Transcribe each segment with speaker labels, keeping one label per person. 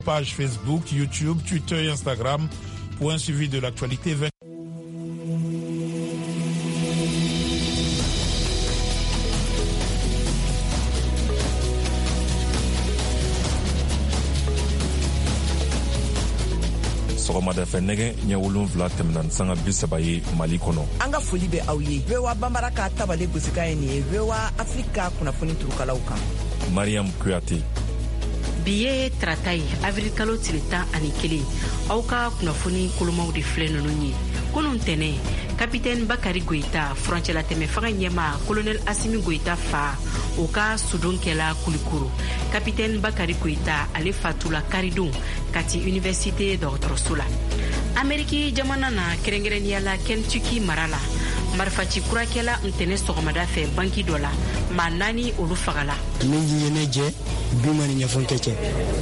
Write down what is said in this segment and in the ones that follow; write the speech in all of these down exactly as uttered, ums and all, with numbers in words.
Speaker 1: Page Facebook, YouTube, Twitter et Instagram pour un suivi de l'actualité.
Speaker 2: Sɔgɔmada fɛ nɛgɛ ɲɛ wolonwula tɛmɛna ni sanga bi saba ye Mali kɔnɔ.
Speaker 3: An ka foli bɛ aw ye. V O A Banbara ka tabale gosika ye nin ye. V O A Afrika kunnafoni turukalaw kan.
Speaker 2: Mariam Kuyate.
Speaker 4: Bi ye tarata ye avril kalo tile tan ani kelen. Aw ka kunnafoni kolomaw de filɛ ninnu ye. Kunun tɛnɛ kapitɛni Bakari Goyita furancɛla tɛmɛ fanga ɲɛma kolonɛl Asimi Goyita fa o ka sudon kɛla Kulikoro. Kapitɛni Bakari Goyita ale fatula karidon kati université dɔgɔtɔrɔso la. Ameriki jamana na kɛrɛnkɛrɛnnenya la Kentucky mara la marifaci kurakɛla ntɛnɛ sɔgɔmada fɛ banki dɔ la maa naani olu fagala.
Speaker 5: Ne ye ne jɛ bi ma ni ɲɛfɔnkɛ cɛ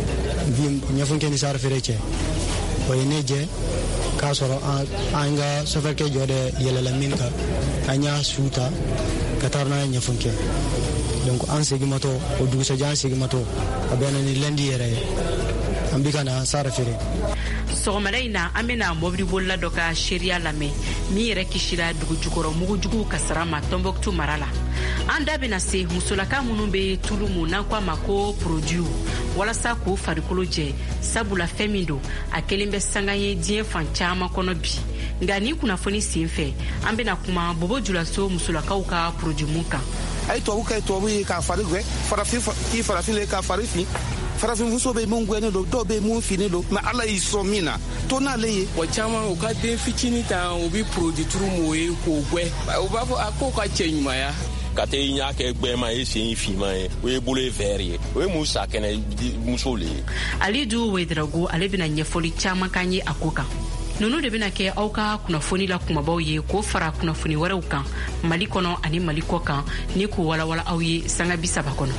Speaker 5: bi ɲɛfɔnkɛ ni sar fere cɛ o ye ne jɛ k'a sɔrɔ an ka sɔfɛrkɛ jɔ de yɛlɛla min kan an y'a suta ka taa n'a ye ɲɛfɔnkɛ donc an segimatɔ o dugusɛjɛ an segimatɔ a bɛnna ni lundi yɛrɛ ye an bi ka na sar fere.
Speaker 4: Sɔgɔmada in na an bɛna mɔbili bolila dɔ ka seereya lamɛn min yɛrɛ kisira dugu jukɔrɔ mugujugu kasara ma Tombouctou mara la. An da bɛna se musolaka minnu bɛ tulu mun n'an ko a ma ko produit walasa k'o farikolo jɛ sabula fɛn min don a kelen bɛ sanga ye diɲɛ fan caman kɔnɔ bi. Nka ni kunnafoni sen fɛ an bɛna kuma Bobo Julaso musolakaw ka produit mun kan.
Speaker 6: Ayi tubabu kɛ tubabu ye k'a fari gɛ farafin k'i farafin le k'a fari fin. Farafin muso bɛ mun gɛnnen don dɔw bɛ mun fini don mais ala y'i sɔn min na to n'ale ye.
Speaker 7: Wa caman u ka den fitinin ta u bɛ produit turu mun ye k'o gɛ u b'a fɔ a ko ka cɛ ɲumanya.
Speaker 8: Ka te i ɲa kɛ gbɛma ye sen finman ye o ye bolo ye vɛri ye o ye mun sa kɛnɛ muso le ye.
Speaker 4: Alidu Wedrago ale bɛna ɲɛfɔli caman k'an ye a ko kan. Nunu de bɛna kɛ aw ka kunnafoni la kumabaw ye k'o fara kunnafoni wɛrɛw kan Mali kɔnɔ ani Mali kɔ kan ni k'o walawala aw ye sanga bi saba kɔnɔ.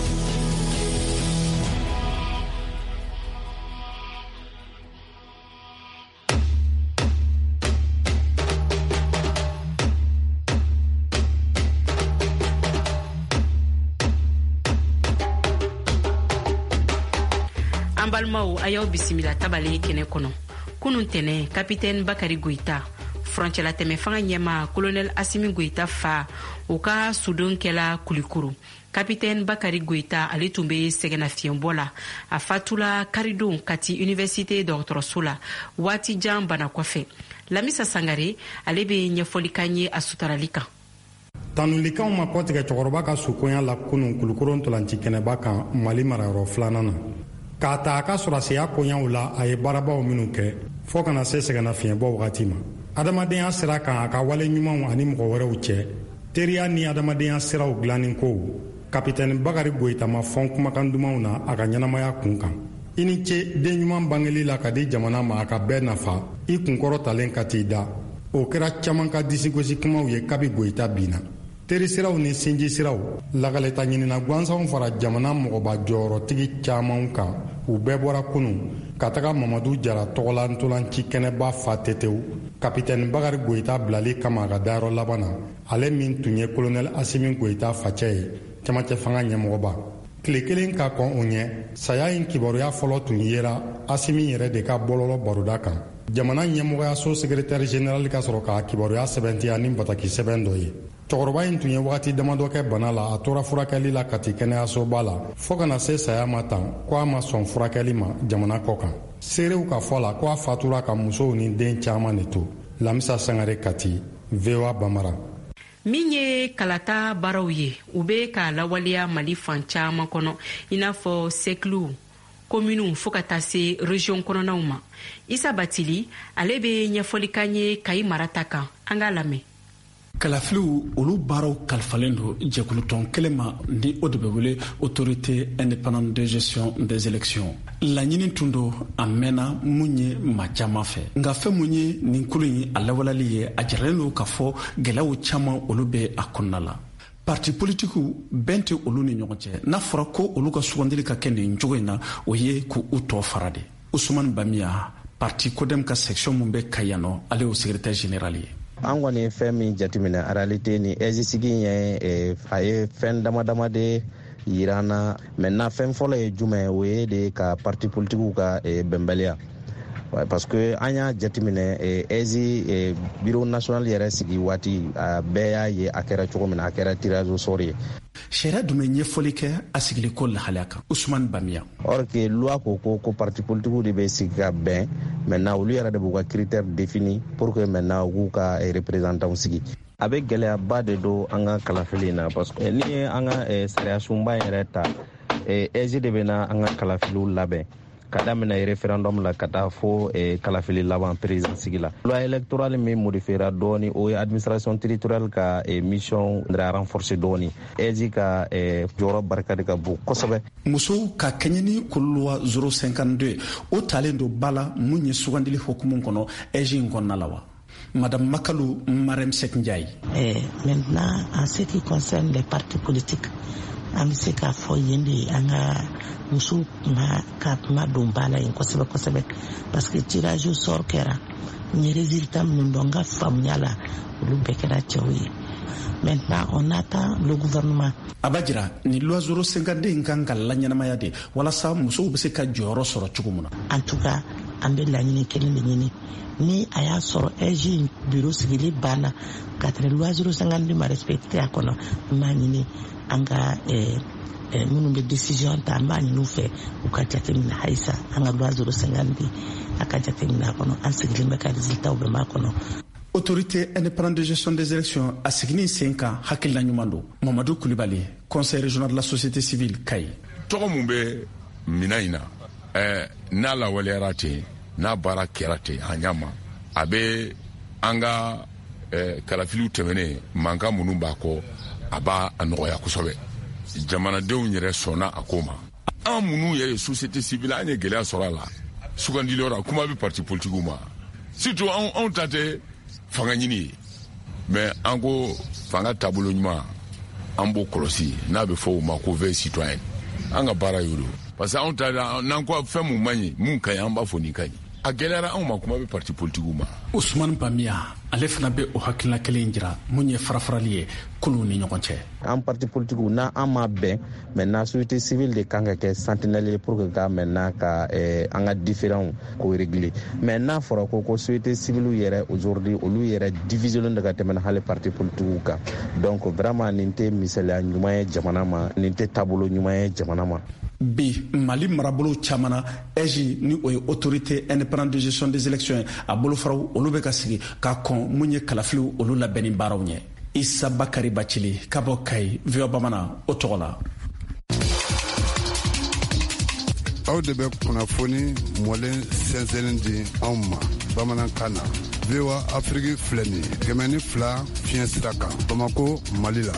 Speaker 4: An balimaw a y'aw bisimila tabale kɛnɛ kɔnɔ. Kunun tɛnɛ kapitɛni Bakari Goyita furancɛla tɛmɛ fanga ɲɛma kolonɛl Asimi Goyita fa o ka sudon kɛla Kulikoro. Kapitɛni Bakari Goyita ale tun bɛ sɛgɛnnafiɲɛbɔ la a fatula karidon kati université dɔgɔtɔrɔso la waati jan bana kɔfɛ. Lamisa Sangare ale bɛ ɲɛfɔli kan ye a sutarali kan.
Speaker 9: Tanulikanw ma kɔtigɛ cɛkɔrɔba ka sukonya la kunun Kulikoro ntolanci kɛnɛba kan Mali marayɔrɔ filanan na. K'a ta a ka sɔrɔsiya koɲaw la a ye baarabaw minnu kɛ fɔɔ kana se sɛgɛnnafiɲɛbɔ wagati ma. Adamadenya sira kan a ka wale ɲumanw ani mɔgɔ wɛrɛw cɛ teriya ni adamadenya siraw dilanin kow kapitɛni Bakari Goyita ma fɔn kumakan dumanw na a ka ɲɛnamaya kun kan. I ni ce den ɲuman bangeli la ka di jamana ma a ka bɛɛ nafa i kunkɔrɔ talen ka t'i da o kɛra caman ka disigosi kumaw ye kabi Goyita binna. Teri siraw ni sinji siraw lagaleta ɲinina gwansanw fara jamana mɔgɔba jɔyɔrɔtigi camanw kan u bɛɛ bɔra kunun ka taga Mamadu Jara tɔgɔla ntolanci kɛnɛba fa tetew kapitɛni Bakari Goyita bilali kama a ka dayɔrɔ laban na ale min tun ye kolonɛl Asimi Goyita facɛ ye cɛmancɛ fanga ɲɛmɔgɔba. Tile kelen ka kɔn o ɲɛ saya in kibaruya fɔlɔ tun yera Asimi yɛrɛ de ka bɔlɔlɔ baroda kan. Jamana ɲɛmɔgɔyaso sekretɛri jenerali ka sɔrɔ k'a kibaruya sɛbɛntiya ni bataki sɛbɛn dɔ ye. Cɛkɔrɔba in tun ye wagati damadɔ kɛ bana la a tora furakɛli la kati kɛnɛyasoba la fɔɔ kana se saya ma tan ko a ma sɔn furakɛli ma jamana kɔ kan. Seerew ka fɔ la ko a fatura ka musow ni den caman de to. Lamisa Sangare Kati, V O A Banbara.
Speaker 4: Min ye kalata baaraw ye u bɛ ka lawaleya Mali fan caman kɔnɔ i n'a fɔ sekiliw kominiw fo ka taa se région kɔnɔnaw ma. Isa Batili ale bɛ ɲɛfɔli kan ye Kayi mara ta kan an k'a lamɛn.
Speaker 10: Kalafiliw olu baaraw kalifalen don jɛkulutɔn kelen ma ni o de bɛ wele autorité indépendante de gestion des élections. Laɲini tun don a mɛnna mun ye maa caman fɛ nka fɛn mun ye nin kolo in a lawalali ye a jaralen don k'a fɔ gɛlɛyaw caman olu bɛ a kɔnɔna la. Parti politikiw bɛn tɛ olu ni ɲɔgɔn cɛ n'a fɔra ko olu ka sugandili ka kɛ nin cogo in na o ye k'u tɔ fara de. Usumani Bamiya parti Codem ka section mun bɛ Kayi yan nɔ ale y'o secrétaire général ye.
Speaker 11: An kɔni ye fɛn min jateminɛ réalité ni ɛzisigi ye a ye fɛn dama dama de yirana maintenant fɛn fɔlɔ ye jumɛn o ye de ka parti politiques ka bɛnbaliya parce que an y'a jateminɛ ezi bureau national yɛrɛ sigi waati bɛɛ y'a ye a kɛra cogo min na a kɛra tirage au sort ye.
Speaker 10: sariya jumɛn ɲɛfɔli kɛ a sigili ko lahalaya kan Usman Bamiya.
Speaker 11: or que loi ko ko ko parti politique de bɛ sigi ka bɛn maintenant olu yɛrɛ de b'u ka critère défini pour que maintenant u k'u ka représentants sigi. a bɛ gɛlɛyaba de don an ka kalafili na parce que ni ye an ka sariya sunba yɛrɛ ta ezi de bɛ na an ka kalafiliw labɛn ka daminɛ référendum la ka taa fo kalafili laban président sigi la. loi électorale min modifiera dɔɔni o ye administration territoriale ka mission renforcer dɔɔni ezi ka jɔyɔrɔ barika de ka bon kosɛbɛ.
Speaker 10: musow ka kɛɲɛ ni kuluwa zéro cinquante-deux o talen don ba la mun ye sugandili hukumu kɔnɔ ezi in kɔnɔna la wa. Madame Makalou Marem Sekndjaye.
Speaker 12: Eh, maintenant, en ce qui concerne les partis politiques, an bɛ se k'a fɔ yen de an ka musow ma ka kuma don ba la yen kosɛbɛ kosɛbɛ parce que tirage au sort kɛra n ye résultat minnu dɔn n ka faamuya la olu bɛɛ kɛra cɛw ye. Maintenant on attend le gouvernement.
Speaker 10: a b'a jira ni loi zéro cinquante-deux in kan ka laɲɛnamaya de walasa musow bɛ se ka jɔyɔrɔ sɔrɔ cogo min na.
Speaker 12: En tout cas an bɛ laɲini kelen de ɲini ni a y'a sɔrɔ egi bureau sigili banna ka tɛmɛ loi zéro cinquante-deux ma respecté a kɔnɔ n b'a ɲini an ka minnu bɛ décision ta an b'a ɲini u fɛ u ka jateminɛ halisa an ka loi zéro cinquante-deux a ka jateminɛ a kɔnɔ an sigilen bɛ ka résultat bɛɛ m'a kɔnɔ.
Speaker 10: Autorité indépendante de gestion des élections a signé cinq ans hakilina ɲuman don. Mamadou Kulibali, conseil régional de la société civile Kayi.
Speaker 13: tɔgɔ mun bɛ mina in na ɛɛ n'a lawaleyara ten n'a baara kɛra ten a ɲa ma a bɛ an ka kalafiliw tɛmɛnen mankan minnu b'a kɔ a b'a nɔgɔya kosɛbɛ jamanadenw yɛrɛ sɔnna a ko ma an minnu yɛrɛ société civile an ye gɛlɛya sɔrɔ a la sugandiliyɔrɔ kuma bɛ parti politiques ma surtout anw ta tɛ fanga ɲini ye mais an ko fanga taabolo ɲuman an b'o kɔlɔsi n'a bɛ fɔ o ma ko veille citoyenne an ka baara y'o don parce que anw ta n'an ko fɛn mun man ɲi mun ka ɲi an b'a fɔ nin ka ɲi a gɛlɛyara anw ma kuma bɛ parti politiques ma.
Speaker 10: Usman Bamiya ale fana bɛ o hakilina kelen jira mun ye farafarali ye kulu ni ɲɔgɔn cɛ.
Speaker 11: an parti politiques n'a an ma bɛn maintenant société civile de kan ka kɛ sentinelle ye pour que ka maintenant ka an ka différents ko régler mais n'a fɔra ko ko société civile yɛrɛ aujourd'hui olu yɛrɛ division de ka tɛmɛ hali parti politiques kan donc vraiment nin tɛ misaliya ɲuman ye jamana ma nin tɛ taabolo ɲuman ye jamana ma.
Speaker 10: bi mali marabolo caman na egi ni o ye autorité indépendante de gestion des élections ye a bolofaraw olu bɛ ka sigi k'a kɔn mun ye kalafiliw olu labɛnni baaraw ɲɛ. Isa Bakari Bacili ka bɔ Kayi V O Bamanan o tɔgɔ la.
Speaker 14: aw de bɛ kunnafoni mɔlen sɛnsɛnnin di anw ma bamanankan na V O A Afrique filɛ nin ye kɛmɛ ni fila fiɲɛ sira kan Bamako Mali la.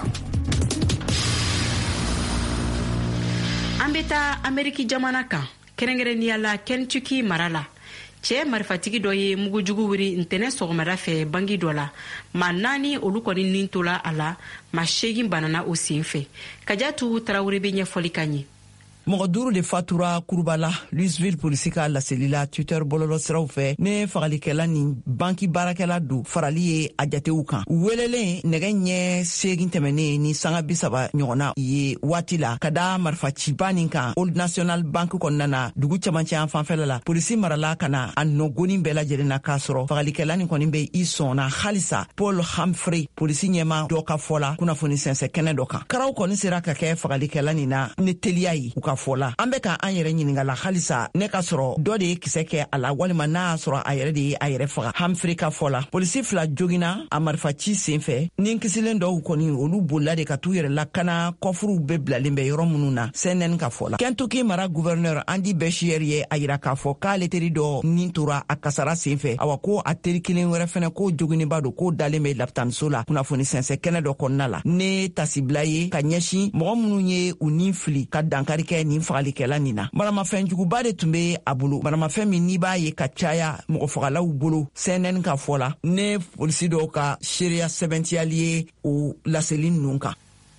Speaker 4: an bɛ taa Ameriki jamana kan kɛrɛnkɛrɛnnenya la Kentucky mara la cɛ marifatigi dɔ ye mugujugu wuri ntɛnɛ sɔgɔmada fɛ bangi dɔ la ma naani olu kɔni nin tola a la ma seegin banana o sen fɛ Kajatu Tarawele bɛ ɲɛfɔli ka ɲɛ.
Speaker 3: mɔgɔ duuru de fatura kuruba la Louisville polisi ka laseli la Twitter bɔlɔlɔ siraw fɛ ne fagalikɛla ni banki baarakɛla don farali ye a jatew kan welelen nɛgɛ ɲɛ seegin tɛmɛnen ni sanga bisaba ɲɔgɔnna ye waati la ka da marifa ciba nin kan Old National Bank kɔnɔna na dugu camancɛ an fanfɛla la polisi marala ka na a nɔgoni bɛɛ lajɛlen na k'a sɔrɔ fagalikɛla nin kɔni bɛ i sɔnna halisa Paul Humphrey polisi ɲɛma dɔ ka fɔ la kunnafoni sɛnsɛ kɛnɛ dɔ kan karaw kɔni sera ka kɛ fagalikɛla nin na ne teliya ye u ka fɔla an bɛ ka an yɛrɛ ɲininga la halisa ne ka sɔrɔ dɔ de ye kisɛ kɛ a la walima n'a y'a sɔrɔ a yɛrɛ de ye a yɛrɛ faga Humphrey ka fɔla polisi fila jogina a marifa ci sen fɛ ni kisilen dɔw kɔni olu bolila de ka t'u yɛrɛ lakana kɔfuruw bɛ bilalen bɛ yɔrɔ minnu na C N N ka fɔla Kentucky mara gouverneur Andy Beshear ye a yira k'a fɔ k'ale teri dɔ nin tora a kasara sen fɛ awa ko a teri kelen wɛrɛ fɛnɛ k'o joginiba don k'o dalen bɛ lapitaniso la kunnafoni sɛnsɛ kɛnɛ dɔ kɔnɔna la ne tasibila ye ka ɲɛsin mɔgɔ minnu ye u nin fili ka dankari kɛ nin fagalikɛla nin na maramafɛn juguba de tun bɛ a bolo maramafɛn min n'i b'a ye ka caya mɔgɔ fagalaw bolo C N N ka fɔ la ne polisi dɔw ka seereya sɛbɛntiyali ye o laseli ninnu kan.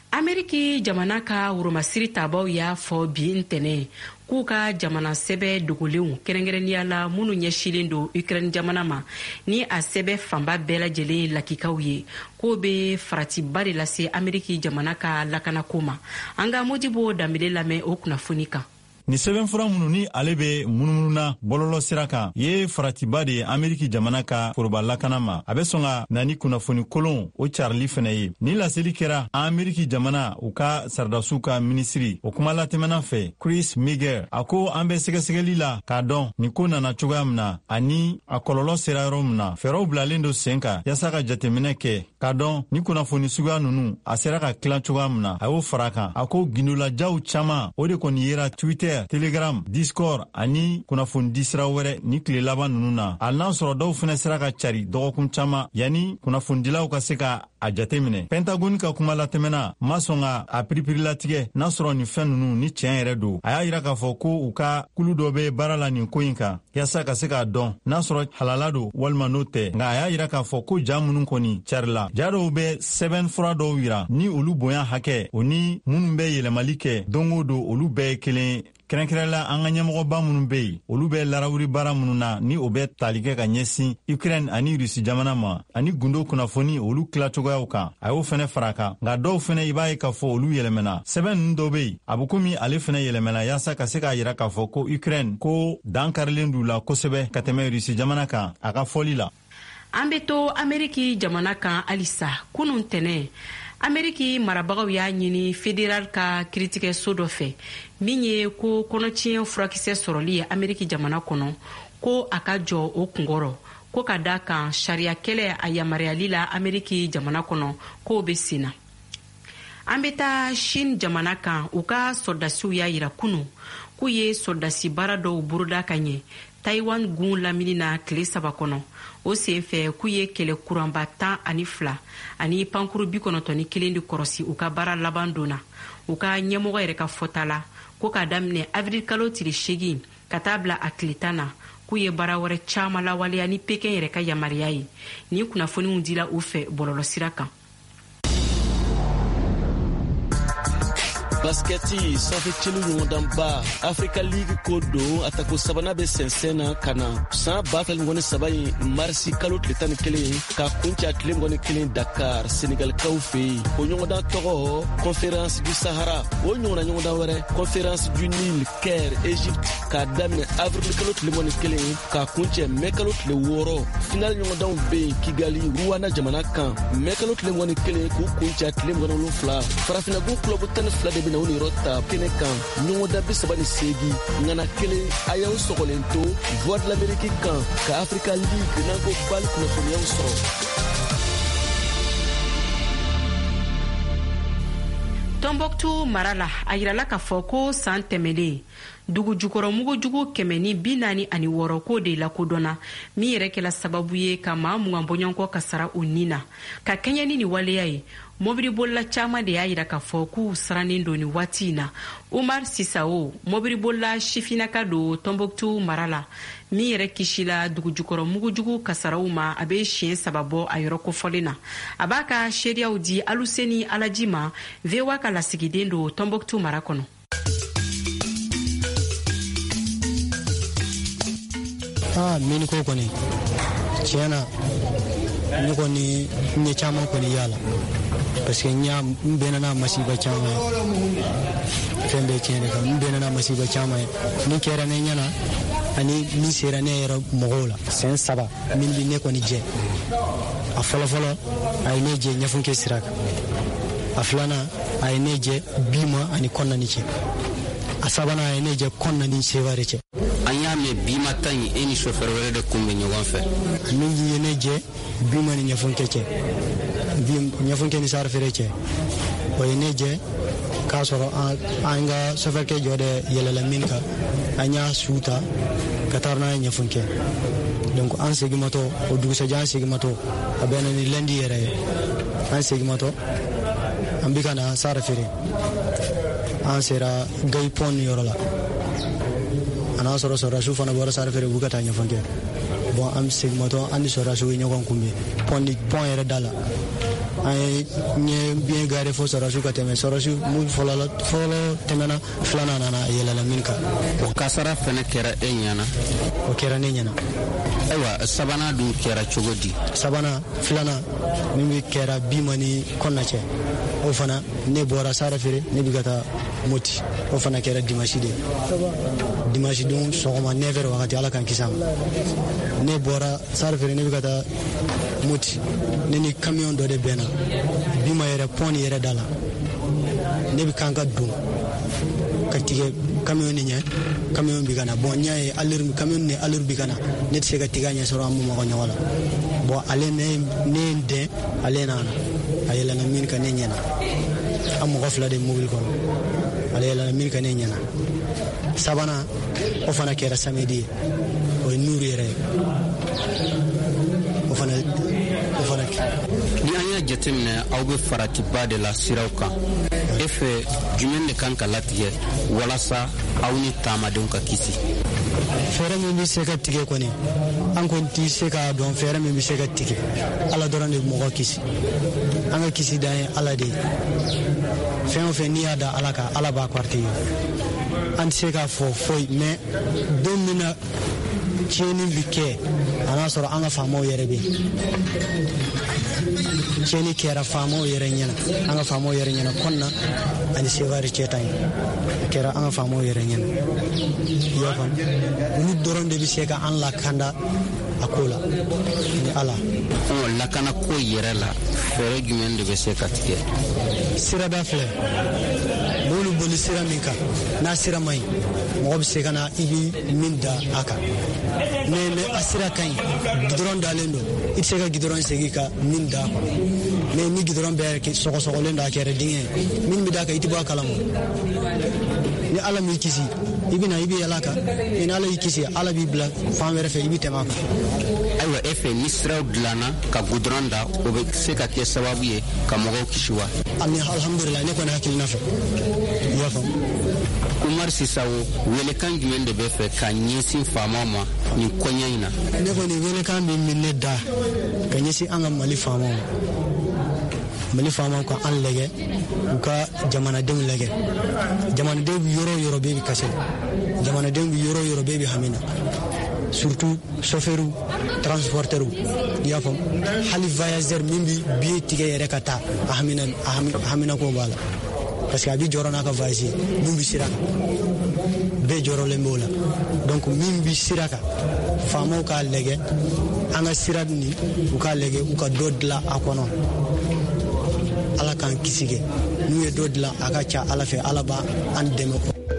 Speaker 4: Ameriki jamana ka wurumasiri tabaw y'a fɔ bi ntɛnɛ k'u ka jamana sɛbɛ dogolenw kɛrɛnkɛrɛnnenya la minnu ɲɛsilen don Ukraine jamana ma ni a sɛbɛ fanba bɛɛ lajɛlen lakikaw ye k'o be faratiba de lase Ameriki jamana ka lakanako ma. An ka Modibo Dambele lamɛn o kunnafoni kan.
Speaker 15: Ni sɛbɛnfura minnu ni ale be munumuna bɔlɔlɔ sira kan ye faratiba de Ameriki jamana ka foroba lakana ma a be sɔn ka na ni kunnafoni kolon o carili fɛnɛ ye. Ni laseli kɛra Ameriki jamana u ka saradasiw ka minisiri o kuma latɛmɛnan fɛ Chris Miguel a ko an bɛ sɛgɛsɛgɛli la k'a dɔn ni ko nana cogoya min na ani a kɔlɔlɔ sera yɔrɔ min na fɛɛrɛw bilalen do sen kan yaasa ka jateminɛ kɛ k'a dɔn ni kunnafoni suguya nunu a sera ka tilan cogoya min na a y'o fara kan. A ko gindolajaw caaman o de kɔni yera Twitter, Telegram, Discord ani kunnafoni di sira wɛrɛ ni tile laban nunu na. A n'a sɔrɔ dɔw fɛnɛ sera ka cari dɔgɔkun caaman yani kunnafonidilaw ka se ka a jateminɛ. Pentagon ka kuma latɛmɛna ma sɔn ka a piripiri latigɛ n'a sɔrɔ ni fɛn nunu ni tiɲɛ yɛrɛ don. A y'a yira k'a fɔ ko u ka kulu dɔ be baara la nin ko in kan yaasa ka se k'a dɔn n'a sɔrɔ halala don walima n'o tɛ. Nka a y'a yira k'a fɔ ko ja minnu kɔni carila ja dɔw be sɛbɛn fura dɔw yira ni olu bonya hakɛ o ni minnu be yɛlɛmali kɛ don o don olu bɛɛ ye kelen. Kɛrɛnkɛrɛnla an ka ɲɛmɔgɔba minnu be yen olu bɛ larawuri baara minnu na ni o bɛ tali kɛ ka ɲɛsin Ukraine ani Rusi jamana ma ani gundo kunnafoni olu tilacogoyaw kan a y'o fɛnɛ fara kan. Nka dɔw fɛnɛ i b'a ye k'a fɔ olu yɛlɛmɛna sɛbɛn ninnu dɔw be yen a be komi ale fɛnɛ yɛlɛmɛna yaasa ka se k'a yira k'a fɔ ko Ukraine ko dan karilen d'u la kosɛbɛ ka tɛmɛ Rusi jamana kan a ka fɔli la.
Speaker 4: An be to Ameriki jamana kan halisa kunun tɛnɛ Ameriki marabagaw y'a ɲini fédéral ka kiiritigɛ so dɔ fɛ min ye ko kɔnɔtiɲɛ furakisɛ sɔrɔli ye Ameriki jamana kɔnɔ ko a ka jɔ o kunkɔrɔ ko ka da kan sariya kɛlɛ a yamaruyali la Ameriki jamana kɔnɔ k'o be senna. An be taa Chine jamana kan u ka sɔrdasiw y'a yira kunu k'u ye sɔrdasi baara dɔw boroda ka ɲɛ Taiwan gun lamini na tile saba kɔnɔ o sen fɛ k'u ye kɛlɛ kuranba tan ani fila ani pankuru bi kɔnɔntɔn ni kelen de kɔrɔsi u ka baara laban donna. U ka ɲɛmɔgɔ yɛrɛ ka fɔta la ko k'a daminɛ avril kalo tile segin ka taa bila a tile tan na k'u ye baara wɛrɛ caaman lawaleya ni Pekin yɛrɛ ka yamaruya ye. Ni kunnafoniw dila u fɛ bɔlɔlɔsira kan.
Speaker 16: Basketi sanfɛ celu ɲɔgɔndanba Africa League ko don a tako sabana bɛ sɛnsɛn na ka na san ba fila ni saba in marisi kalo tile tan ni kelen ka kunci a tile mugan ni kelen Dakar Senegalikaw fɛ yen. O ɲɔgɔndan tɔgɔ Conférence du Sahara. O ɲɔgɔnna ɲɔgɔndan wɛrɛ Conférence du Nil Caire Égypte k'a daminɛ avril kalo tile mugan ni kelen ka kuncɛ mai kalo tile wɔɔrɔ. Final ɲɔgɔndanw bɛ yen Kigali Rwanda jamana kan mai kalo tile mugan ni kelen k'u kunci a tile mugan ni wolonwula. Farafinagun club tan ni fila de bɛ na u ni yɔrɔ ta kɛnɛ kan ɲɔgɔndan bi saba ni seegin ŋana kelen a y'aw sɔgɔlen to Voix de l'Amérique kan ka Africa League n'an ko bali kunnafoniyaw sɔrɔ.
Speaker 4: Tombouctou mara la a yirala k'a fɔ ko san tɛmɛlen dugu jukɔrɔ mugujugu kɛmɛ ni bi naani ani wɔɔrɔ k'o de lakodɔnna min yɛrɛ kɛla sababu ye ka maa mugan bɔɲɔgɔnkɔ ka sara u nin na ka kɛɲɛ ni nin waleya ye. Mobili bolila caaman de y'a yira k'a fɔ k'u sirannen don nin waati in na. Umar Sisao mobili bolila sifinaka don Tombouctou mara la min yɛrɛ kisila dugu jukɔrɔ mugujugu kasaraw ma a be siɲɛ saba bɔ a yɔrɔ kofɔlen na. A b'a ka seereyaw di Aluseni Alaji ma V O A ka lasigiden don Tombouctou mara kɔnɔ.
Speaker 5: Ah, mini ko kɔni tiɲɛna ne kɔni n ye caman kɔni yala parce que n bɛnna n'a masiba caman ye fɛn bɛɛ tiɲɛ de kan n bɛnna n'a masiba caman ye min kɛra ne ɲɛna ani min sera ne yɛrɛ mɔgɔw la sɛn saba min bi ne kɔni jɛ a fɔlɔfɔlɔ a ye ne jɛ ɲɛfunkɛ sira kan a filanan a ye ne jɛ bima ani kɔnɔna cɛ a sabanan a ye ne jɛ kɔnɔna ni seware cɛ.
Speaker 17: An y'a mɛn bi ma tan in e ni chauffeur wɛrɛ de kun bɛ ɲɔgɔn fɛ.
Speaker 5: Min ye ne jɛ bima ni ɲɛfunkɛ cɛ ɲɛfunkɛ ni sari feere cɛ o ye ne jɛ k'a sɔrɔ an ka chauffeurkɛ jɔ de yɛlɛla min kan an y'a su ta ka taa n'a ye ɲɛfunkɛ donc an segimatɔ o dugusɛjɛ an segimatɔ a bɛnna ni lundi yɛrɛ ye an segimatɔ an bi ka na sari feere an sera gayi pont ni yɔrɔ la a n'a sɔrɔ sɔrɔdasiw fana bɔra sari feere b'u ka taa ɲɛfɔ kɛ bon an segimatɔ an ni sɔrɔdasiw ye ɲɔgɔn kunbɛn pont pont yɛrɛ da la ay nye bien garé fo sarasu ka teme sarasu mu folala folo temena flana nana yelala minka
Speaker 17: o kasara fene kera enyana
Speaker 5: o kera nenyana
Speaker 17: aywa sabana du kera chogodi
Speaker 5: sabana flana mimi kera bimani konnache o fana ne bora sara fere ne bigata moti o fana kera dimashi de dimashi dun sogoma never wakati ala kan kisam ne bora sara fere ne bigata moti ne ni camion do de bena bima yere pon yere dala ne bi kanka dun katige camion ni nya camion bi kana bon nya e alir camion ne alir bi kana net se katiga nya soro amu ko nyawala bo ale ne ne de ale na ayela na min kan nyana am gofla de mobil ko ale la min kan nyana sabana o fana kera samedi o nuri re o fana o fana
Speaker 17: ni anya jetemne aw be farati ba de la sirauka efe jumen de kan kalatige wala sa awni tamadon ka kisi
Speaker 5: fere mi bi se ka tige ko ni an ko ti se ka don fere mi bi se ka tige ala doran de mo ko kisi an ka kisi da ala de fe on fe ni ada ala ka ala ba kwarti an se ka fo foi me domina cheni bike ana soro an ka famo yere be cheni kera famo yere nyana an ka famo yere nyana konna ani se vari chetan kera an ka famo yere nyana yo fam ni doron de bi se ka an la kanda akola ni ala
Speaker 17: on la kana ko yere la fere gumen de be se ka tike
Speaker 5: sira da fle bolu bolu sira minka na sira mai mo bi se kana ibi minda aka ne ne asira kan gidron dalendo itse ka gidron segi ka minda ne ni gidron be ke soko soko lenda kere dinge min mi da ka itiba kalamo ni ala mi kisi ibina ibi alaka ina ala kisi ala bi bla famere fe ibi tema
Speaker 17: aywa efe misra dlana ka gudronda o be se ka ke sababu ye ka mogo kishiwa
Speaker 5: ani alhamdulillah ne ko na hakil nafa ya fam
Speaker 17: Umar Sisawo wele kan jumen de be fe ka nyesi fama ma ni konyaina
Speaker 5: ne ko ni wele kan mi minne da ka nyesi anga mali fama mali fama ko an lege ka jamana dem lege jamana dem yoro yoro be bi kase jamana dem yoro yoro be bi hamina surtout chauffeur transporteur ya fam hali voyageur mimbi bi tige yere kata hamina hamina ko bala parce que abi jorona ka voyager mimbi siraka be joro le mola donc mimbi siraka famo ka lege anga siradni u ka lege u ka dodla akono ala kan kisige nu ye dodla aka cha ala fe ala ba an demo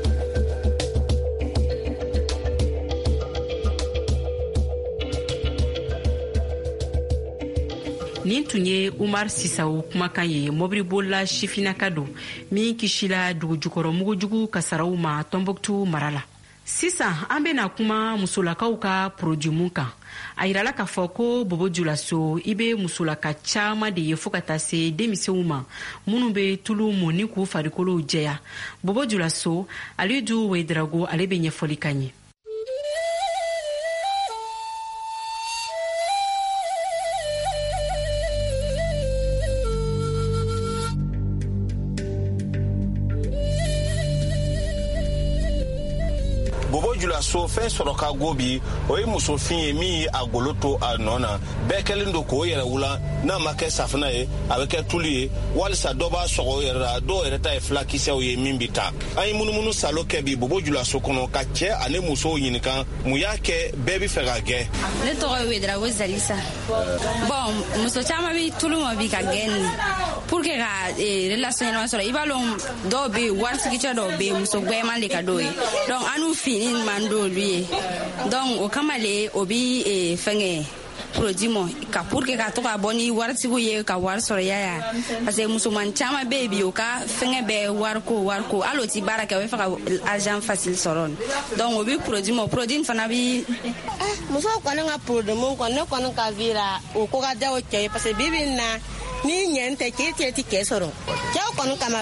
Speaker 4: nin tun ye Umar Sisawo kumakan ye mobili bolila sifinaka don min kisila dugu jukɔrɔ mugujugu kasaraw ma Tɔnbɔkutu mara la. Sisan an bena kuma musolakaw ka produit mun kan. A yirala k'a fɔ ko Bobo Dioulasso i be musolaka caaman de ye fɔɔ ka taa se denmisɛnw ma minnu be tulu mɔn ni k'u farikolow jɛya. Bobo Dioulasso Alidu Wedrago ale be ɲɛfɔli ka ɲɛ.
Speaker 6: Bobo Dioulasso fɛn sɔrɔ ka go bi o ye musofin ye min a golo to a nɔ na bɛɛ kɛlen don k'o yɛrɛ wula n'a ma kɛ safinɛ ye a bɛ kɛ tulu ye walisa dɔ b'a sɔgɔ o yɛrɛ la dɔw yɛrɛ ta ye filakisɛw ye min bi ta an ye munumunu salo kɛ bi Bobo Dioulasso kɔnɔ ka cɛ ani musow ɲininka mun y'a kɛ bɛɛ bi fɛ ka gɛn.
Speaker 18: Ne tɔgɔ ye Wedrago Zalisa. Bon muso caman bi tulu ma bi ka gɛn pour que ka relation ɲɛnama sɔrɔ i b'a lɔn dɔw be yen waritigicɛ dɔw be yen muso gwɛman de ka dɔw ye donc an n'u fini man d'olu ye donc o kama le o bi fɛngɛ produit mɔ ka pour que ka to ka bɔ ni waritigiw ye ka wari sɔrɔ yaya parce que musoman caman be yen bi o ka fɛngɛ bɛɛ wariko wariko hali o ti baara kɛ o bɛ fɛ ka argent facile sɔrɔ donc o bi produit mɔ produit fana bi
Speaker 19: musow kɔni ka produit mun kɔni ne kɔni ka vira o ko ka da o cɛ ye parce que bibi na ni ɲɛ tɛ k'e tɛ ti kɛ sɔrɔ cɛw kɔni kama lo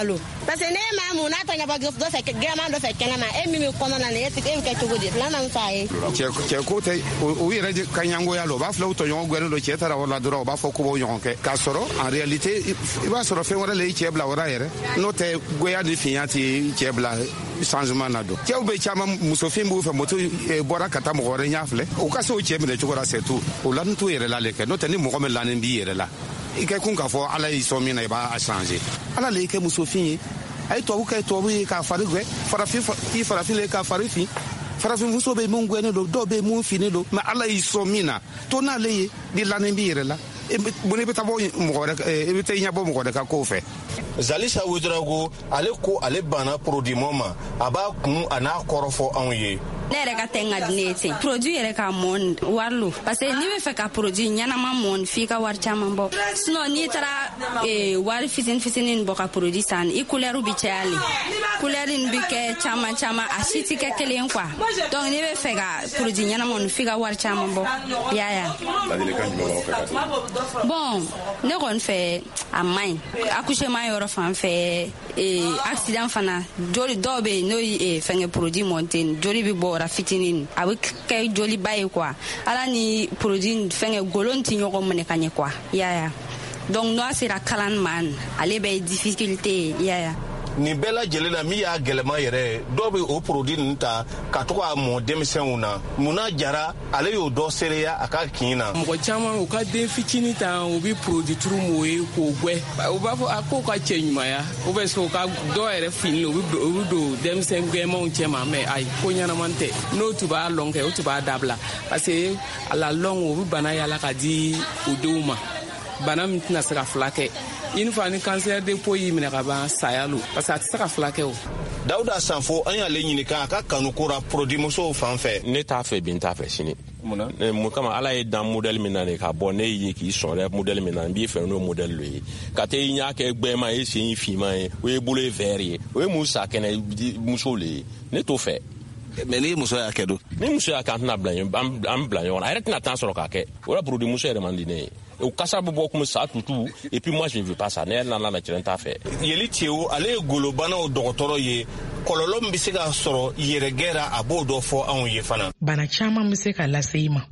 Speaker 19: parce que ne ma mu na tanya ba do fe gama do fe kenama e mi mi kono na ne eti e ke to godi la na fa e
Speaker 20: che che ko te o yere de kanyango ya lo ba flo to yon gwere lo che tara wala duro ba fo ko bo yon ke ka soro en réalité il va soro fe wala le che bla wala yere no te goya di fiati che bla changement na do che o be chama musofin bu fe moto e bora kata mo gore nyafle o ka so che me de chukora setu o lan tu yere la le ke no te ni mo ko me la ni yere la ike kun ka fo ala yi so mi na ba a changer ala le ke musofin ay to ka to bu ka fa gwe fara fi fi fara fi le ka fara fi fara fi muso be mun gwe ne do do be mun fi ne do ma ala yi so mi na to na le di la ne bi yere la e bu ne be ta bo mo gore e be te nya bo mo gore ka ko fe
Speaker 6: Zalisa Ouedraogo ale ko ale bana produit moma aba kun ana korofo anye
Speaker 18: ne yɛrɛ ka tɛ n ka di ne ye ten produit yɛrɛ ka mɔn wari lo parce que n'i bɛ fɛ ka produit ɲɛnama mɔn f'i ka wari caman bɔ sinon n'i taara wari fitinin fitinin bɔ ka produit san i couleur bi caya le couleur in bi kɛ caman caman a si tɛ kɛ kelen quoi donc n'i bɛ fɛ ka produit ɲɛnama mɔn f'i ka wari caman bɔ y'a ya bon ne kɔni fɛ a man ɲi accouchement yɔrɔ fan fɛ accident fana joli dɔw bɛ yen n'o ye fɛnkɛ produit mɔn ten joli bi bɔ fitinin a bɛ kɛ joli ba ye quoi ala ni produit fɛngɛ golon ti ɲɔgɔn minɛ ka ɲɛ quoi yaya donc n'a sera kalan man ale bɛ difficulté yaya
Speaker 6: ni bɛɛ lajɛlen na min y'a gɛlɛma yɛrɛ dɔw bɛ o produit ninnu ta ka to k'a mɔ denmisɛnw na munna jara ale y'o dɔ seereya a ka kin na
Speaker 7: mɔgɔ caman u ka den fitinin ta u bɛ produit turu m'o ye k'o gwɛ u b'a fɔ a ko ka cɛ ɲumanya ou bien so ka dɔw yɛrɛ fini u bɛ u bɛ don denmisɛn gɛnmanw cɛ ma mais ayi ko ɲɛnaman tɛ n'o tun b'a lɔn kɛ o tun b'a dabila parce que a la lɔn o bɛ bana yala ka di o denw ma bana min tɛna se ka fila kɛ une fois ni cancer de peau y'i minɛ ka ban saya lo parce que a tɛ se ka fila kɛ o
Speaker 6: Dawuda Sanfo an y'ale ɲininka a ka kanu kora produit musow fan fɛ
Speaker 8: ne t'a fɛ bi n t'a fɛ sini mun kama ala ye dan modèle min na de ka bɔ ne ye k'i sɔn dɛ modèle min na n b'i fɛ n'o modèle lo ye ka tɛ i ɲa kɛ gbɛma ye sen finman ye o ye bolo ye vert ye o ye mun sa kɛnɛ musow le ye ne t'o fɛ
Speaker 6: mais ni muso y'a kɛ don
Speaker 8: ni muso y'a kɛ an tɛna bila an bila ɲɔgɔn na a yɛrɛ tɛna temps sɔrɔ k'a kɛ o la produit muso yɛrɛ man di ne ye o kasa bɛ bɔ comme ça tutu et puis moi je ne veux pas ça ne yɛrɛ nana na cɛ n t'a fɛ
Speaker 6: yeli Tewo ale ye golobanaw dɔgɔtɔrɔ ye kɔlɔlɔ min bɛ se ka sɔrɔ yɛrɛgɛra a b'o dɔ fɔ anw ye fana
Speaker 21: bana caman bɛ se ka lase i ma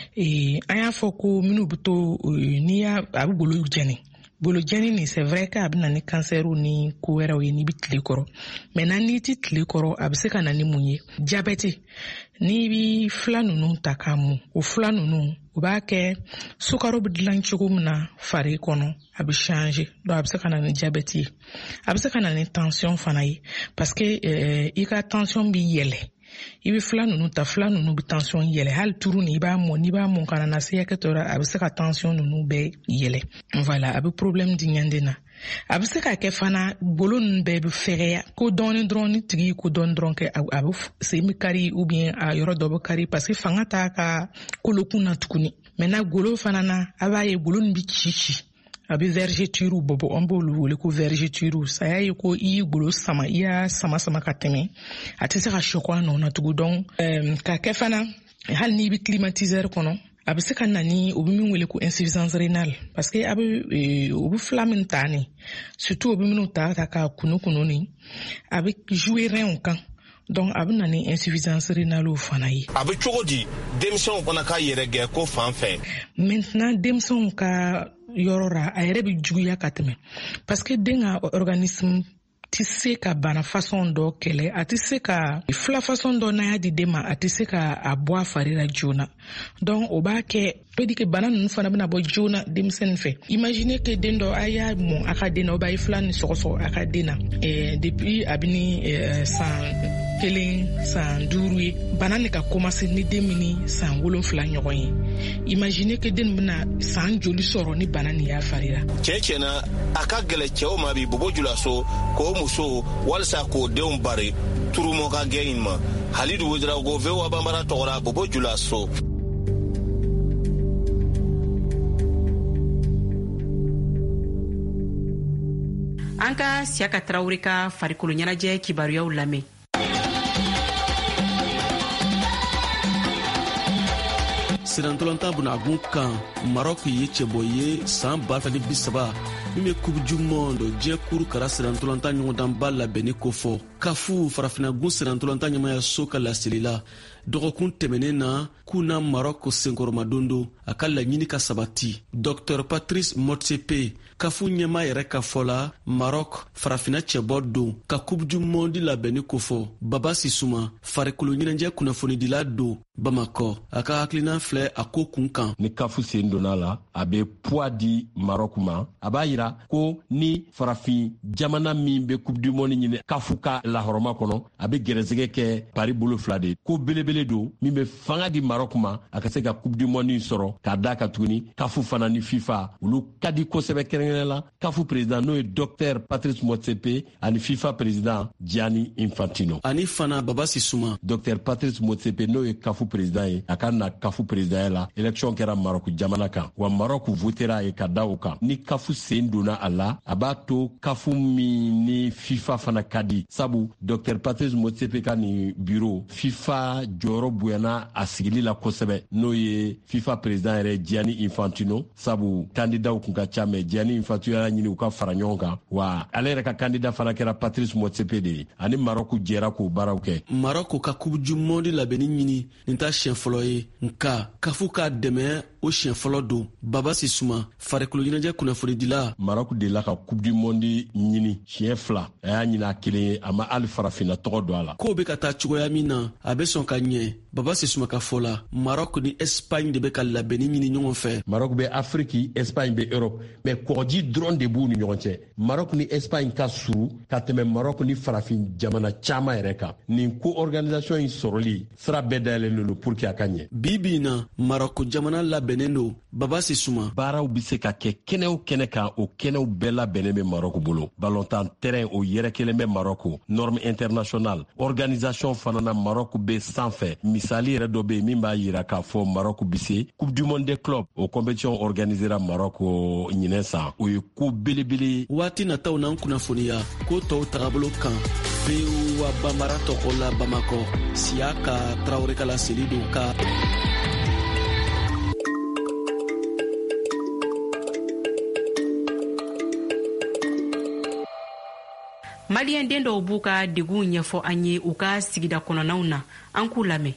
Speaker 21: an y'a fɔ ko minnu bɛ to n'i y'a a bɛ golo jɛni bolo jɛni nin c'est vrai que a bɛ na ni kansɛriw ni ko wɛrɛw ye n'i bɛ tile kɔrɔ maintenant n'i tɛ tile kɔrɔ a bɛ se ka na ni mun ye diabète n'i bɛ fila ninnu ta k'a mun o fila ninnu u b'a kɛ sukaro bɛ dilan cogo min na fari kɔnɔ a bɛ changer donc a bɛ se ka na ni diabète ye a bɛ se ka na ni tension fana ye parce que i ka tension bɛ yɛlɛ i bɛ fila ninnu ta fila ninnu bɛ tension yɛlɛ hali turu ni i b'a mɔn n'i b'a mɔn ka na se hakɛ dɔ la a bɛ se ka tension ninnu bɛɛ yɛlɛ voilà a bɛ problème di ɲɛnden na a bɛ se ka kɛ fana golo ninnu bɛɛ bɛ fɛgɛya ko dɔɔni dɔrɔn ni tigi ko dɔɔni dɔrɔn kɛ a bɛ sen bɛ kari ou bien a yɔrɔ dɔ bɛ kari parce que fanga t'a ka kolokun na tuguni maintenant golo fana na a b'a ye golo nin bɛ ci ci a bɛ vergeture bɔ an b'olu wele ko vergeture saya ye ko i y'i golo sama i y'a sama sama ka tɛmɛ a tɛ se ka sɔkɔ a nɔ na tugun donc ka kɛ fana hali n'i bɛ climatiseur kɔnɔ a bɛ se ka na ni o bɛ min wele ko insuffisance rénale parce que a bɛ o bɛ fila min ta ni surtout o bɛ minnu ta ta ka kunu kunu ni a bɛ jouer rein kan donc a bɛ na ni insuffisance rénale fana ye.
Speaker 6: a bɛ cogo di denmisɛnw fana ka yɛrɛgɛ ko fan fɛ.
Speaker 21: maintenant denmisɛnw ka yɔrɔ ra a yɛrɛ bɛ juguya ka tɛmɛ parce que den ka organisme tɛ se ka bana façon dɔ kɛlɛ a tɛ se ka fila façon dɔ n'a y'a di den ma a tɛ se ka a bɔ a fari la joona donc o b'a kɛ peut dire que bana ninnu fana bɛna bɔ joona denmisɛnnin fɛ imagine que den dɔ a y'a mɔn a ka den na ou bien a ye fila ni sɔgɔsɔgɔ a ka den na depuis a bɛ ni san kelen san duuru ye bana ne ka commencer ni den min ni san wolonfila ɲɔgɔn ye imagine que den bɛna san joli sɔrɔ ni bana nin y'a fari la.
Speaker 6: cɛ tiɲɛ na a ka gɛlɛ cɛw ma bi bobo julaso k'o muso walisa k'o denw bari turumɔ ka gɛn in ma Halidu Ouedraogo V O A Banbara tɔgɔra bobo julaso.
Speaker 4: an ka Siyaka Tarawele ka farikolo ɲɛnajɛ kibaruyaw lamɛn.
Speaker 16: sirantolanta bunagun kan Maroc ye cɛbɔ ye san ba fila ni bi saba min bɛ coupe du monde diɲɛ kuru kara sirantolanta ɲɔgɔndanba labɛnni kofɔ kafu farafinagun sirantolanta ɲɛmaya so ka laseli la dɔgɔkun tɛmɛnen na k'u na Maroc senkɔrɔmadon don a ka laɲini ka sabati. Docteur Patrice Motsepe kafu ɲɛma yɛrɛ ka fɔ la Maroc farafina cɛbɔ don ka coupe du monde labɛnni kofɔ Baba Sisuma farikolo ɲɛnajɛ kunnafonidila don Bamakɔ a ka hakilina filɛ a ko kun kan.
Speaker 1: Ni kafu sen donna la a bɛ poids di Maroc ma a b'a yira ko ni farafin jamana min bɛ coupe du monde ɲini kafu ka lahɔrɔma kɔnɔ a bɛ gɛrɛsɛgɛ kɛ pari bolo fila de ko belebele don min bɛ fanga di Maroc ma a ka se ka coupe du monde sɔrɔ k'a da ka tuguni kafu fana ni FIFA olu ka di kosɛbɛ kɛrɛnkɛrɛn la kafu président n'o ye docteur Patrice Motsepe ani FIFA président Gianni Infantino
Speaker 16: ani fana Baba Sisuma.
Speaker 1: Docteur Patrice Motsepe n'o ye kafu président ye a ka na kafu président la élection kɛra Maroc jamana kan wa Maroc votera ye ka da o kan ni kafu sen donna a la a b'a to kafu min ni FIFA fana ka di sabu docteur Patrice Motsepe ka ni bureau FIFA jɔyɔrɔ bonyana a sigili la kosɛbɛ n'o ye FIFA président yɛrɛ Gianni Infantino sabu candidat kun ka ca mɛ Gianni Infantino y'a ɲini u ka fara ɲɔgɔn kan wa ale yɛrɛ ka candidat fana kɛra Patrice Motsepe de ye ani Maroc jɛra k'o baaraw kɛ.
Speaker 16: Maroc ka coupe du monde labɛnni ɲini nin ta siɲɛ fɔlɔ ye nka kafu k'a dɛmɛ o siɲɛ fɔlɔ don. Baba Sisuma farikolo ɲɛnajɛ kunnafonidila
Speaker 1: Maroc de la ka coupe du monde ɲini siɲɛ fila a y'a ɲini a kelen ye a ma hali farafina tɔgɔ don a la.
Speaker 16: K'o bɛ ka taa cogoya min na a bɛ sɔn ka ɲɛ. Baba Sisuma ka fɔ la Maroc ni Espagne de bɛ ka labɛnni ɲini ɲɔgɔn fɛ.
Speaker 1: Maroc bɛ Afrique, Espagne bɛ Europe mais kɔgɔji dɔrɔn de b'u ni ɲɔgɔn cɛ. Maroc ni Espagne ka suru ka tɛmɛ Maroc ni farafin jamana caman yɛrɛ kan. Nin ko organisation in sɔrɔli sira bɛɛ dayɛlɛlen don pour que a ka ɲɛ.
Speaker 16: Bi bi in na Maroc jamana labɛnnen don. Baba Sisuma
Speaker 1: baaraw bɛ se ka kɛ kɛnɛ o kɛnɛ kan o kɛnɛw bɛɛ labɛnnen bɛ Maroc bolo. Ballontan terrain o yɛrɛ kelen bɛ Maroc norme internationale organisation fana na Maroc bɛ sanfɛ. Misali yɛrɛ dɔ bɛ yen min b'a yira k'a fɔ Maroc bɛ se coupe du monde des clubs o compétition organisera Maroc ɲinɛ san o ye ko belebele.
Speaker 16: Waati nataw n'an kunnafoniya ko tɔw tagabolo kan V O A Bambara tɔgɔ la Bamakɔ Siaka Traoré ka laseli don ka
Speaker 4: Malien den dɔw b'u ka degun ɲɛfɔ an ye u ka sigida kɔnɔnaw na an k'u lamɛn.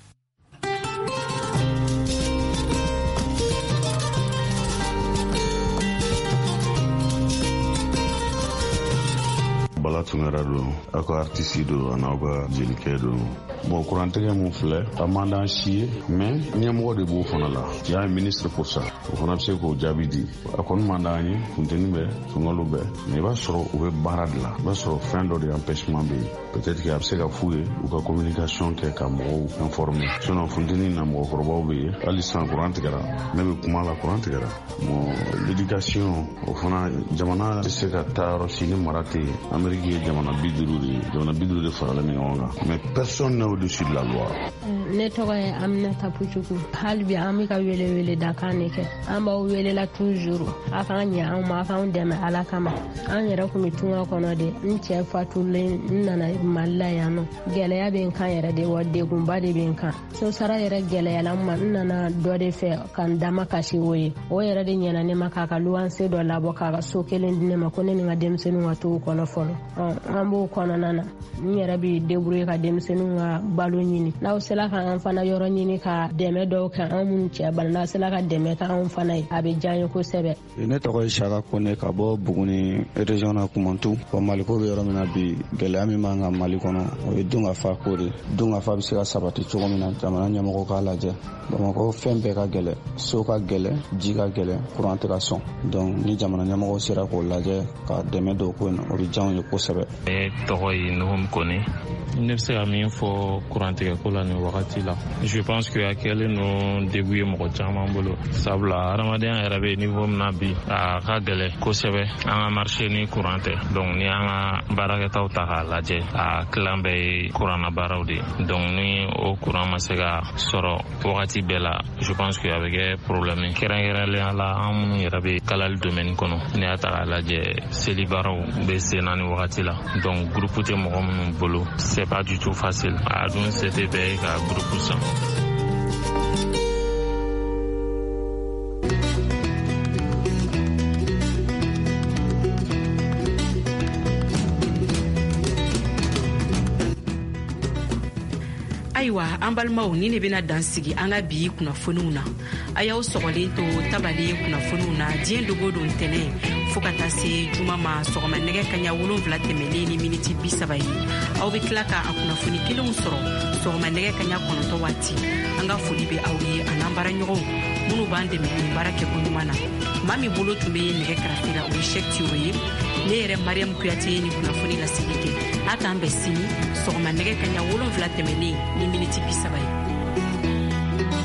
Speaker 22: Bala Tungara don a ka artiste don a n'aw ka jelikɛ don. Bon kurantigɛ mun filɛ a man d'an si ye mais ɲɛmɔgɔ de b'o fana la il y a un ministre pour ça o fana bɛ se k'o jaabi di a kɔni man d'an ye funteni bɛ sunkalo bɛ mais i b'a sɔrɔ u bɛ baara de la i b'a sɔrɔ fɛn dɔ de empêchement bɛ yen peut-être que a bɛ se ka f'u ye u ka communication kɛ ka mɔgɔw informer sinon funteni na mɔgɔkɔrɔbaw bɛ yen hali sisan kuran tigɛra ne bɛ kuma la kuran tigɛra bon l'éducation o fana jamana tɛ se ka taa yɔrɔ si ni mara tɛ yen Amérique ye jamana bi duuru de ye jamana bi duuru de faralen ɲɔgɔn kan mais personne n'est au-dessus de la loi.
Speaker 23: Ne tɔgɔ ye Aminata Pujugu hali bi an bɛ ka wele wele da kan de kɛ an b'aw welela toujours a k'an ɲɛ an ma a k'an dɛmɛ Ala kama an yɛrɛ tun bɛ tunga kɔnɔ de n cɛ fatulen n nana Mali la yan nɔ gɛlɛya bɛ n kan yɛrɛ de wa degunba de bɛ n kan so sara yɛrɛ gɛlɛyala n ma n nana dɔ de fɛ ka n dama kasi o ye o yɛrɛ de ɲɛna ne ma k'a ka luwanse dɔ labɔ k'a ka so kelen di ne ma ko ne ni n ka denmisɛnninw ka to o kɔnɔ fɔlɔ an b'o kɔnɔna na n yɛrɛ bɛ débrouiller ka denmisɛnninw ka balo ɲini n'aw sela ka an fana yɔrɔ ɲini ka dɛmɛ dɔw kɛ an minnu cɛ bali n'a sela ka dɛmɛ kɛ anw fana ye a bɛ diya n ye kosɛbɛ.
Speaker 24: Ne tɔgɔ ye Saka Kone ka bɔ Buguni région na Kumantu wa Maliko bɛ yɔrɔ min na bi gɛlɛya min b'an kan Mali kɔnɔ o ye dun ka fa ko de dun ka fa bɛ se ka sabati cogo min na jamana ɲɛmɔgɔ k'a lajɛ Bamakɔ fɛn bɛɛ ka gɛlɛ so ka gɛlɛ ji ka gɛlɛ courant tɛ ka sɔn donc ni jamana ɲɛmɔgɔ sera k'o lajɛ ka dɛmɛ dɔw ko in o bɛ diya n ye kosɛbɛ.
Speaker 25: Ne tɔgɔ ye Nuhum Kone ne bɛ se ka min fɔ courant tigɛ ko la nin wagati la je pense que a kɛlen no degun ye mɔgɔ caman bolo sabula adamadenya yɛrɛ bɛ niveau min na bi a ka gɛlɛ kosɛbɛ an ka marché ni courant tɛ donc ni an ka baarakɛtaw ta k'a lajɛ a tilan bɛɛ ye courant na baaraw de donc ni o courant ma se ka sɔrɔ wagati bɛɛ la je pense que a bɛ kɛ problème kɛrɛnkɛrɛnnenya la an minnu yɛrɛ bɛ kalali domaine kɔnɔ ni y'a ta k'a lajɛ seli baaraw bɛ sen na ni wagati la donc groupe tɛ mɔgɔ minnu bolo c'est pas du tout facile a dun c'était bɛɛ ka groupe san.
Speaker 4: ayiwa an balimaw ni ne bena dansigi an ka bi kunnafoniw na a y'aw sɔgɔlen to tabali kunnafoniw na diɲɛ dogo don ntɛnɛ fɔɔ ka taa se juma ma sɔgɔma nɛgɛ kaɲa wolonwula tɛmɛlen ni miniti bi saba ye aw be tila ka a kunnafoni kelenw sɔrɔ sɔgɔma nɛgɛ kaɲa kɔnɔntɔ waati an ka foli be aw ye an'an baaraɲɔgɔnw minnu b'an dɛmɛ nin baara kɛko ɲuman na maa min bolo tun be nɛgɛ karafe la o ye shɛk tiyo ye ne yɛrɛ mariyamu kuyate ye ni kunnafoni lasigi kɛ a k'an bɛn sini sɔgɔma nɛgɛ kaɲa wolonwula tɛmɛlen ni miniti bi saba ye.